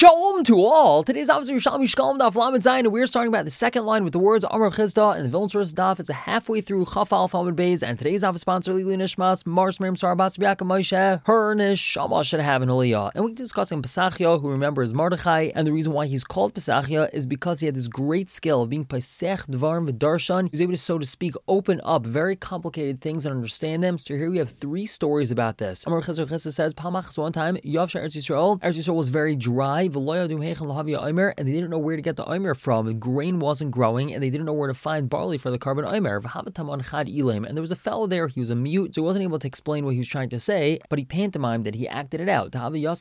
Shalom to all. Today's officer Shalom Yishkalom Daf Lamed Zayin, and we're starting about the second line with the words Amar Chizda and the Vilna Source Daf. It's a halfway through Chaf Alf Amud Beis, and today's office sponsor Lili Nishmas Mars Miriam Sarabas Biaka Moshe. Her neshama should have an aliyah, and we're discussing Pesachia, who remembers Mordechai, and the reason why he's called Pesachia is because he had this great skill of being Pesach Dvarim V'Darshan. He was able to, so to speak, open up very complicated things and understand them. So here we have three stories about this. Amar Chizda says, Palmachas one time Yav Eretz Yisrael was very dry, and they didn't know where to get the omer from. The grain wasn't growing, and they didn't know where to find barley for the carbon omer. And there was a fellow there, he was a mute, so he wasn't able to explain what he was trying to say, but he pantomimed it, he acted it out.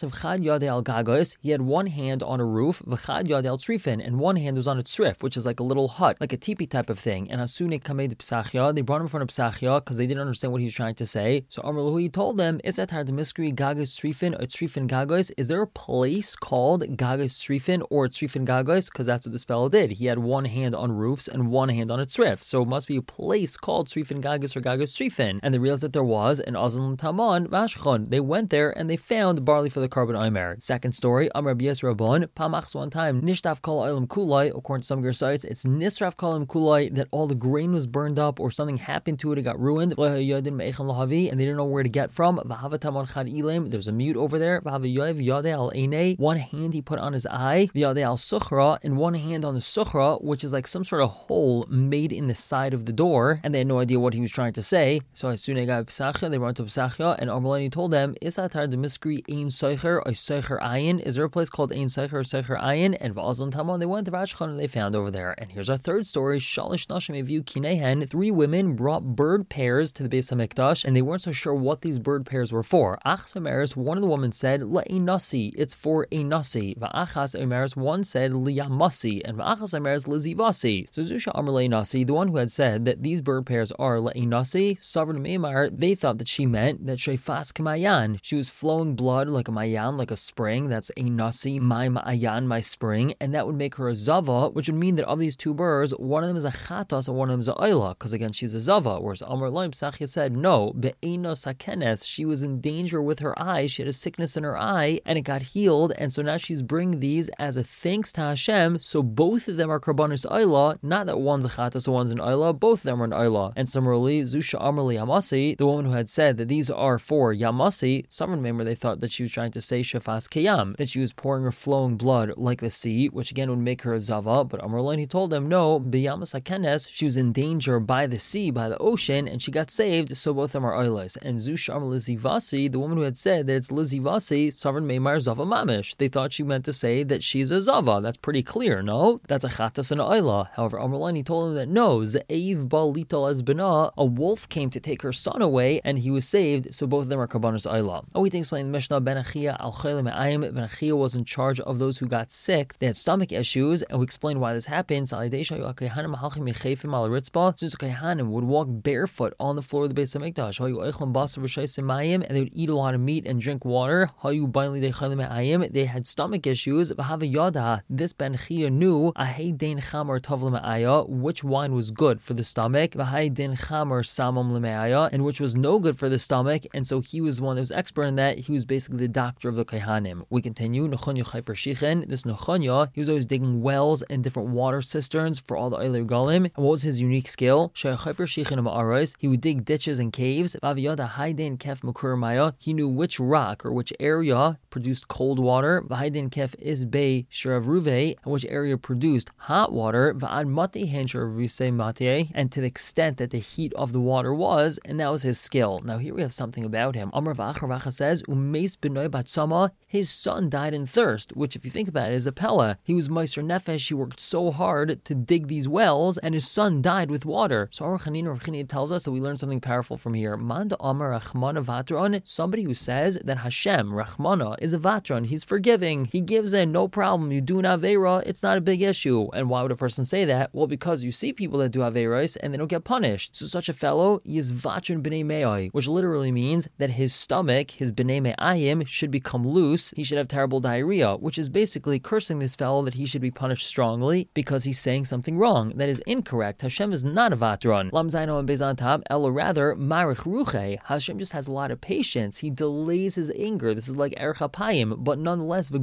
He had one hand on a roof, and one hand was on a tzrif, which is like a little hut, like a teepee type of thing. And as soon as they brought him in front of Pesachia because they didn't understand what he was trying to say. So Amar Lahu, he told them, is that hard to mystery gagos tzrifin or tzrifin gagos? Is there a place called Gagos Tzrifin or Tzrifin Gagos? Because that's what this fellow did. He had one hand on roofs and one hand on a tzrif. So it must be a place called Tzrifin Gagos or Gagos Tzrifin. And they realized that there was an Azan Taman Vashchon. They went there and they found barley for the carbon omer. Second story, Amar Bias Rabban, Pamachs one time, Nishtaf Kol Olam Kulai, according to some sites, it's Nisraf Kol Olam Kulai, that all the grain was burned up or something happened to it, it got ruined, and they didn't know where to get from. There was a mute over there. One hand he put on his eye, al sukhra, and one hand on the sukhra, which is like some sort of hole made in the side of the door, and they had no idea what he was trying to say. So as soon as they got Pesachia, they went to Pesachia, and Amalani told them, is atar the mystery ein soicher or soicher ayin? Is there a place called ein soicher or soicher ayin? And V'azlan Tamon, they went to Vashchon and they found over there. And here's our third story, Shalish Nashim Eviu Kinehen. Three women brought bird pairs to the Beis HaMikdash, and they weren't so sure what these bird pairs were for. Achs Memeris, one of the women said, La'inasi, it's for a nasi. Va'achas Omeres, one said liyamasi, and va'achas Omeres lizivasi. So Zusha Amar Le'inasi, the one who had said that these bird pairs are Le'inasi, Sovereign Meimar, they thought that she meant that Shefas Kamayan, she was flowing blood like a mayan, like a spring. That's a nasi, my ma'ayan, my spring, and that would make her a zava, which would mean that of these two birds, one of them is a chatas and one of them is a oila, because again she's a zava. Whereas Amar Le'im Pesachia said no, be'eno sakenes, she was in danger with her eye, she had a sickness in her eye, and it got healed, and so now she's bringing these as a thanks to Hashem. So both of them are karbanos oila, not that one's a chatas and one's an oila, both of them are an oila. And similarly, Zusha Amrli Yamasi, the woman who had said that these are for Yamasi, some remember they thought that she was trying to say Shefas Kiyam, that she was pouring her flowing blood like the sea, which again would make her a zava. But Amrlain, he told them no, Biyamas Akenes, she was in danger by the sea, by the ocean, and she got saved. So both of them are oilas. And Zusha Amrli Zivasi, the woman who had said that it's Lizivasi, sovereign Meimar Zava Mamish, they thought she meant to say that she's a zava. That's pretty clear, no? That's a chatas and a oila. However, Amrlani told him that no, Ze'ev Bal Lital Ezbana, a wolf came to take her son away and he was saved, so both of them are karbanos oila. Oh, we can explain the Mishnah, Ben Achia al Chayla Me'ayim, Ben Achia was in charge of those who got sick, they had stomach issues, and we explained why this happened. Since the Kohanim would walk barefoot on the floor of the Beis HaMikdash, and they would eat a lot of meat and drink water. They had stomach issues. This Ben Chia knew which wine was good for the stomach, and which was no good for the stomach, and so he was one that was expert in that. He was basically the doctor of the Kohanim. We continue. This Nechanya, he was always digging wells and different water cisterns for all the Eiler Galim. And what was his unique skill? He would dig ditches and caves. He knew which rock or which area produced cold water, and which area produced hot water, and to the extent that the heat of the water was, and that was his skill. Now here we have something about him. Amar Vacha says, his son died in thirst, which if you think about it is a pella. He was Meiser Nefesh, he worked so hard to dig these wells, and his son died with water. So Rav Chanina tells us that we learn something powerful from here. Manda Amar Rachmana Vatron, somebody who says that Hashem, Rachmana, is a Vatron, he's forgiving, he gives in, no problem, you do an Aveira, it's not a big issue. And why would a person say that? Well, because you see people that do Aveiros and they don't get punished. So such a fellow is Vatron B'nei Me'ai, which literally means that his stomach, his B'nei Me'ayim, should become loose, he should have terrible diarrhea, which is basically cursing this fellow that he should be punished strongly because he's saying something wrong. That is incorrect. Hashem is not a Vatron. Lam Zaino and Bezan Tab, Ella rather, Marich Ruche. Hashem just has a lot of patience. He delays his anger. This is like Erech HaPayim, but nonetheless,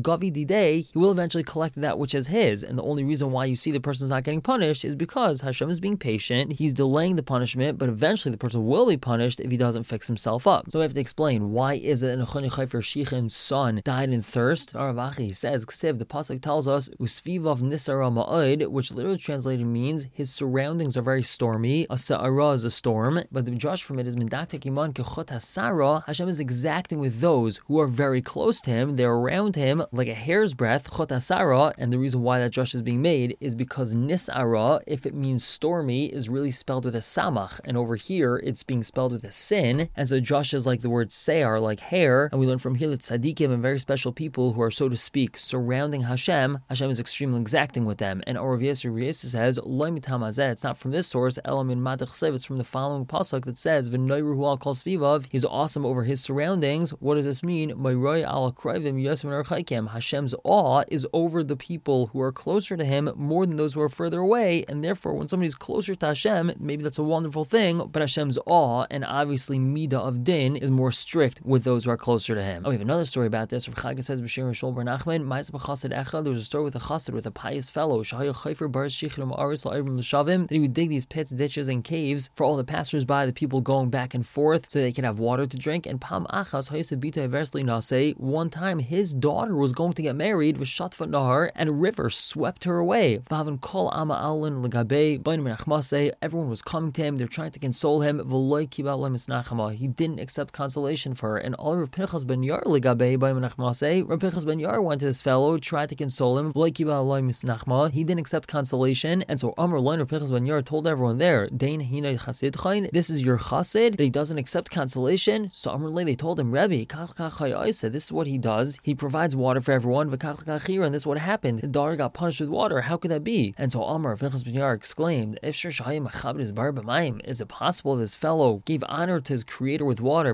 Gavi Didei, he will eventually collect that which is his. And the only reason why you see the person's not getting punished is because Hashem is being patient. He's delaying the punishment, but eventually the person will be punished if he doesn't fix himself up. So we have to explain, why is it that Nechoni Chayfer Shichen's son died in thirst? Aravachi says, Ksiv, the pasuk tells us, Usvivav Nisara Ma'od, which literally translated means his surroundings are very stormy. A Sa'ara is a storm, but the drush from it is Mendaktek Iman Kechot HaSara. Hashem is exacting with those who are very close to him. They're around him like a hair's breadth, Chot HaSara, and the reason why that drush is being made is because Nisara, if it means stormy, is really spelled with a samach, and over here it's being spelled with a sin, and so drush is like the word se'ar, like hair, and we learn from here that tzaddikim and very special people who are, so to speak, surrounding Hashem is extremely exacting with them. And Orav Yisrael says, Loi mitam hazeh, it's not from this source, elam in madach sev, it's from the following pasuk that says, V'noyruhu al kol svivav, he's awesome over his surroundings. What does this mean? Mayroi al krivim yosem archaikim, Hashem's awe is over the people who are closer to him more than those who are further away, and therefore when somebody's closer to Hashem, maybe that's a wonderful thing, but Hashem's awe and obviously midah of din is more strict with those who are closer to him. We have another story about this. Rav Chaga says, B'Shem Rishol Bar Nachman, Ma'aseh b'Chassid Echad, there was a story with a chassid, with a pious fellow, Shahaya Chayfer Bar Shichrim Aris La'Ibrim L'Shavim, that he would dig these pits, ditches, and caves for all the passers-by, the people going back and forth, so they can have water to drink. And Pam Achas Hayse Bita Eversli Nase, one time his daughter was going to get married with Shatfa Nahar, and a river swept her away. V'Havan Kol Ama Alin L'Gabei Bainim Menachmasei, everyone was coming to him, they're trying to console him. V'Loi Kibal Lemisnachama, he didn't accept consolation for her. And all Rav Pinchas ben Yair L'Gabei Bainim Menachmasei, Rav Pinchas ben Yair went to this fellow, tried to console him. V'Loi Kibal Lemisnachma, he didn't accept consolation. And so Amar Loin Rav Pinchas ben Yair told everyone there, Dein Hinay Chasid Chayin, this is your chassid, that he doesn't accept consolation. So Amar Loin, they told him, Rebbe, Kach Kach Chayaisa, this is what he does. He provides water for everyone. V'Kach Kach Chira, and this is what happened. The daughter got punished with water. How could that be? And so Amar Rav Pinchas ben Yair exclaimed, Is it possible this fellow gave honor to his creator with water,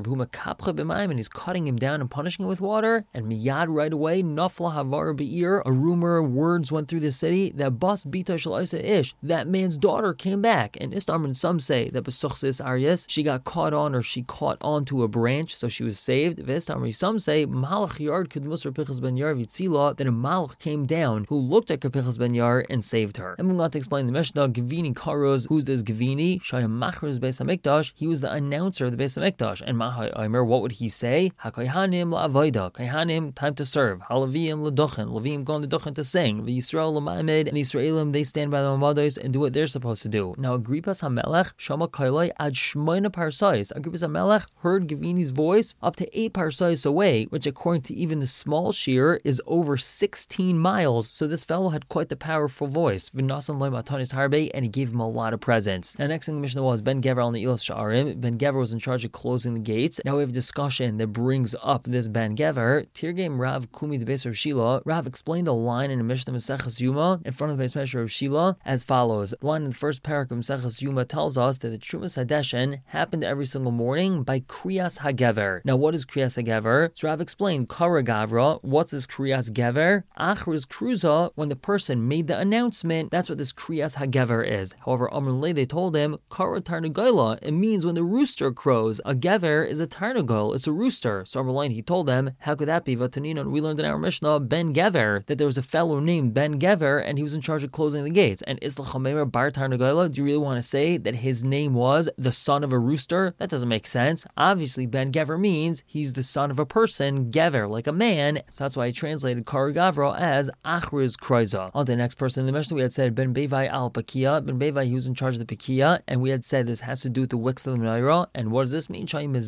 and he's cutting him down and punishing him with water? And miyad, right away, nafla havar be'ir, a rumor, words went through the city that bas bita shel isa ish, that man's daughter came back. And Istarman, some say that besuchsis aryas, she got caught on, or she caught onto a branch, so she was saved. Vestarman, some say malach yard kudmus Rav Pinchas ben Yair vitzila, that a malach came down who looked at Rav Pinchas ben Yair and saved her. And we're going to explain the Mishnah. Gavini Karos, who's this Gavini? Shayam Machras Beis HaMikdash, he was the announcer of the Beis HaMikdash. And Mahai Aimer, what would he say? HaKayhanim la'avoida, Kayhanim, time to serve. Halaviyim l'duchen, Levim going to duchen to sing. The Yisrael l'ma'amed, and the Yisraelim, they stand by the Mamados and do what they're supposed to do. Now Agrippas HaMelech, Shama Kailai ad Shmoina Parsais. Agrippas HaMelech heard Gavini's voice up to 8 parsais away, which according to even the small shear is over 16 miles. So this fellow had quite the powerful voice. V'nasan loy matanis harbe, and he gave him a lot of presents. Now next thing the Mishnah was Ben Gever on the Ilas Sha'arim. Ben Gever was in charge of closing the gates. Now we have a discussion that brings up this Ben Gever. Tirgem Rav Kumi the Beis of Shila. Rav explained a line in the Mishnah Maseches Yuma in front of the Beis Measure of Shila as follows. The line in the first parak of Maseches Yuma tells us that the Trumas Hadeshen happened every single morning by Kriyas HaGever. Now what is Kriyas HaGever? So Rav explained Kara Gavra. What's this Kriyas Gever? Achriz Kruza, when the person made the announcement, that's what this Kriyas HaGever is. However, Amr Lei, they told him, Kara Tarnagola, it means when the rooster crows. A Gever is a Tarnagol, it's a rooster. So Amr Lei, he told them, how could that be? Vatanina, we learned in our Mishnah, Ben Gever, that there was a fellow named Ben Gever, and he was in charge of closing the gates. And Isla Chamemer Bar Tarnagola, do you really want to say that his name was the son of a rooster? That doesn't make sense. Obviously, Ben Gever means he's the son of a person, Gever, like a man. So that's why I translated Kara Gavra as Achriz Kroiza. On to the next person in the Mishnah, we had said Ben Bevai al Pakia. Ben Bevai, he was in charge of the Pakia, and we had said this has to do with the wicks of the Menorah. And what does this mean? He would be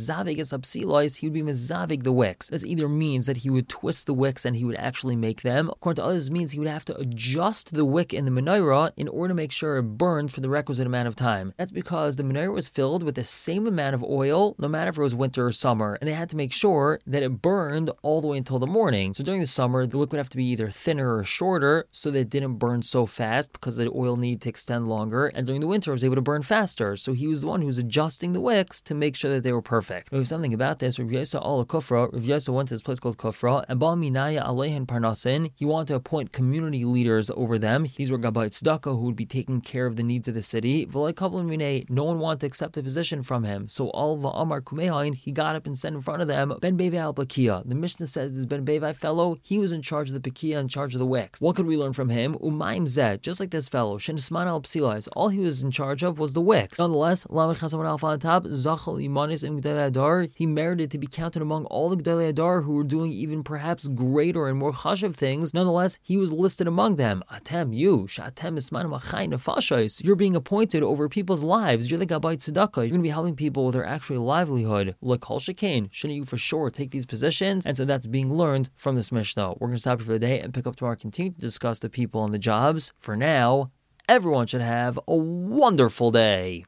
mezavig the wicks. This either means that he would twist the wicks and he would actually make them. According to others, it means he would have to adjust the wick in the Menorah in order to make sure it burned for the requisite amount of time. That's because the Menorah was filled with the same amount of oil, no matter if it was winter or summer, and they had to make sure that it burned all the way until the morning. So during the summer, the wick would have to be either thinner or shorter so that it didn't burn so fast because the oil needed to extend longer, and during the winter it was able to burn faster. So he was the one who was adjusting the wicks to make sure that they were perfect. We have something about this. Rav Yosef al Kufra, Rav Yosef went to this place called Kufra, and Baal Minaya Aleihen Parnasin, he wanted to appoint community leaders over them. These were Gabbai Tzedakah, who would be taking care of the needs of the city. No one wanted to accept the position from him. So all Va'amar Kumehain, he got up and said in front of them, Ben Bevai al Bakia. The Mishnah says this Ben Bevai fellow fellow, he was in charge of the Pekia, in charge of the wicks. What could we learn from him? Umayim zed, just like this fellow, Shenisman al Psilais, all he was in charge of was the wicks. Nonetheless, Lamed Chasaman al on top, Zachal Imanis and Gdalei Adar, he merited to be counted among all the Gdalei Adar who were doing even perhaps greater and more chashav things. Nonetheless, he was listed among them. Atem, you, Shatem Isman Machay Nefashos, you're being appointed over people's lives. You're the Gabbai Tzedakah. You're going to be helping people with their actual livelihood. L'kol shekain, shouldn't you for sure take these positions? And so that's being learned from this Mishnah. We're going to stop here for the day and pick up tomorrow, continue to discuss the people and the jobs. For now, everyone should have a wonderful day.